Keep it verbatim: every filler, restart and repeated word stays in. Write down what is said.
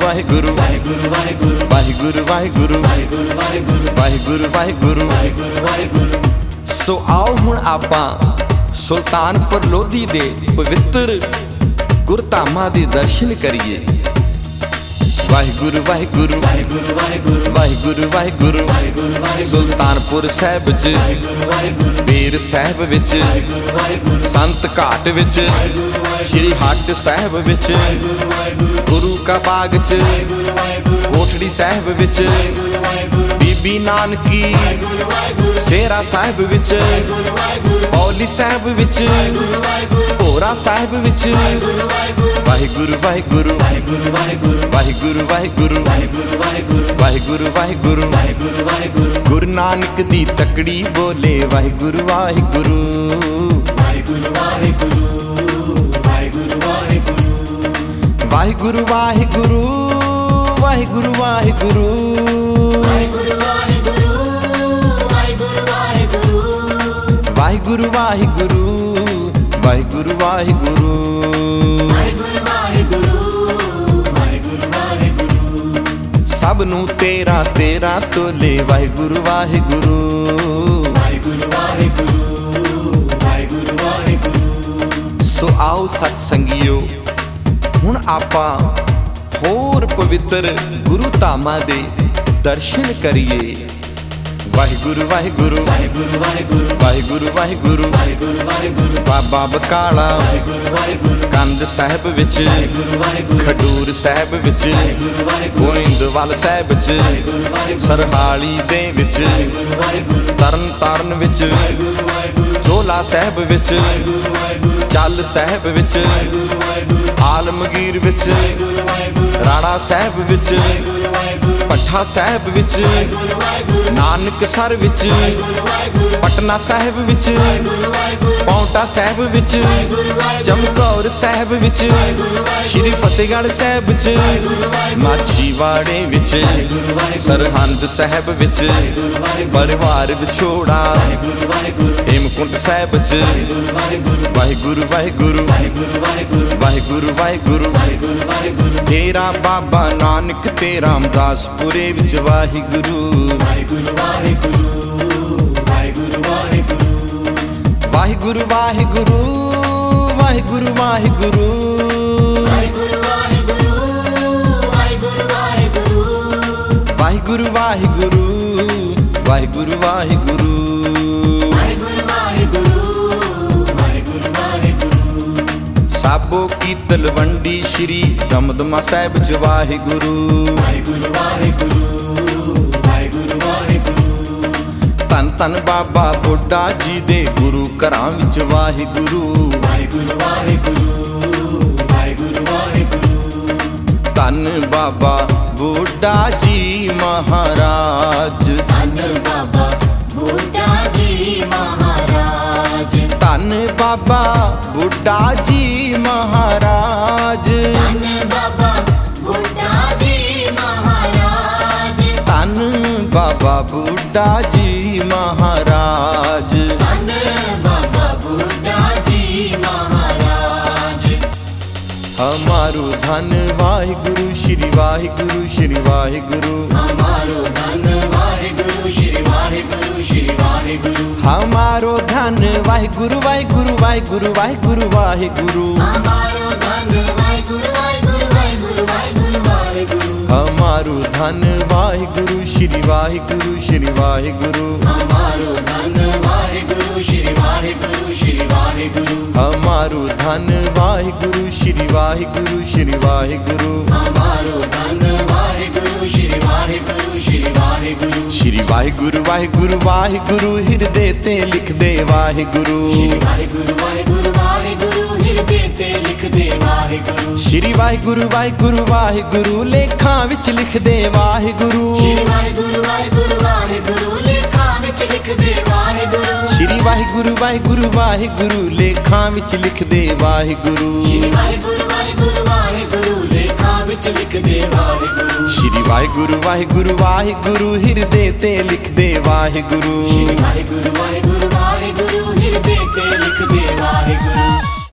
वाहिगुरु वाहिगुरु वाहिगुरु वाहिगुरु वाहिगुरु वाहिगुरु वाहिगुरु वाहिगुरु। सो आओ हुण आपां सुल्तानपुर लोधी दे पवित्र गुरधामां दे दर्शन करिए। वाहिगुरु वाहिगुरु वाहिगुरु वाहिगुरु वाहिगुरु सुल्तानपुर साहिब च बेर साहिब विच संत घाट विच श्री हट साहिब विच गुरु का बाग च कोठड़ी साहिब विच बीबी नानकी सेरा साहिब विच पौली साहिब विच भोरा साहिब विच वाहिगुरु वाहिगुरु वाहिगुरु वाहिगुरु वाहिगुरु वाहिगुरु वाहिगुरु गुरु नानक दी तकड़ी बोले वाहिगुरु वाहिगुरु वाहिगुरु वाहिगुरु वाहिगुरु वाहिगुरु वाहिगुरु वाहिगुरु वाहिगुरु वाहिगुरु वाहिगुरु वाहिगुरु वाहिगुरु वाहिगुरु सब नू तेरा तेरा तोले वाहिगुरु वाहिगुरु वाहिगुरु वाहिगुरु वाहिगुरु वाहिगुरु। सो आओ सत संगियो हुण आपां होर पवित्र गुरु धामां दे दर्शन करिए। वाहिगुरु वाहिगुरु वाहिगुरु वाहिगुरु वाहिगुरु वाहिगुरु बाबा बकाला कंद साहिब विच खडूर साहिब विच गोइंदवाल साहिब च सरहाली दे विच तरन ताਰਨ विच चोला साहिब विच चल साहिब विच आलमगीर विच राणा साहिब विच पट्ठा साहिब विच नानक सर विच पटना साहिब विच पौंटा साहिब विच चमकौर साहिब विच श्री फतेहगढ़ साहिब च माछीवाड़े विच सरहंद साहिब विच परिवार विछोड़ा हेमकुंट साहिब च वाहिगुरु वाहिगुरु वाहिगुरु वाहिगुरु तेरा बाबा नानक ते रामदासपुरे विच वाहिगुरु वाहिगुरु वाहिगुरु वाहिगुरु वाहिगुरु वाहिगुरु वाहिगुरु वाहिगुरु वाहिगुरु वाहिगुरु वाहिगुरु वाहिगुरु साबो की तलवंडी श्री दमदमा साहिब च वाहिगुरु वाहिगुरु वाहिगुरु वाहिगुरु वाहिगुरु धन धन बाबा बुड्ढा जी दे गुरु घरां विच वाहिगुरु वाहिगुरु वाहिगुरु वाहिगुरु वाहिगुरु धन बाबा बुड्ढा जी महाराज धन बाबा बुड्ढा जी महाराज धन बाबा बुड्ढा जी महाराज धन बाबा बुड्ढा जी महाराज धन बाबा बुड्ढा जी महाराज धन बाबा बुड्ढा जी महाराज। हमारो धन वाहिगुरु श्री वाहिगुरु श्री वाहिगुरु हमारो धन वाहिगुरु श्री वाहिगुरु श्री वाहिगुरु हमारो धन वाहिगुरु वाहिगुरु वाहिगुरु वाहिगुरु वाहिगुरु हमारो धन वाहिगुरु वाहिगुरु वाहिगुरु वाहिगुरु वाहिगुरु हमारो धन वाहिगुरु श्री वाहिगुरु श्री वाहिगुरु हमारो धन वाहिगुरु श्री वाहिगुरु श्री वाहिगुरु हमारो धन वाहिगुरु श्री वाहिगुरु श्री वाहिगुरु हमारो धन वाहिगुरु श्री वाहिगुरु श्री वाहिगुरु श्री वाहिगुरु वाहिगुरु वाहिगुरु हिरदे ते लिख दे वाहिगुरु श्री वाहिगुरु वाहिगुरु वाहिगुरु हिरदे ते लिख दे वाहिगुरु श्री वाहिगुरु वाहिगुरु वाहिगुरु लेखां विच लिख दे वाहिगुरु श्री वाहिगुरु वाहिगुरु वाहिगुरु लेखां विच लिख दे वाहिगुरु श्री वाहिगुरु वाहिगुरु वाहिगुरु लेखां विच लिख दे वाहिगुरु श्री वाहिगुरु वाहिगुरु वाहिगुरु लेखां विच लिख दे वाहिगुरु श्री वाहिगुरु वाहिगुरु वाहिगुरु हिरदे ते लिख दे वाहिगुरु श्री वाहिगुरु वाहिगुरु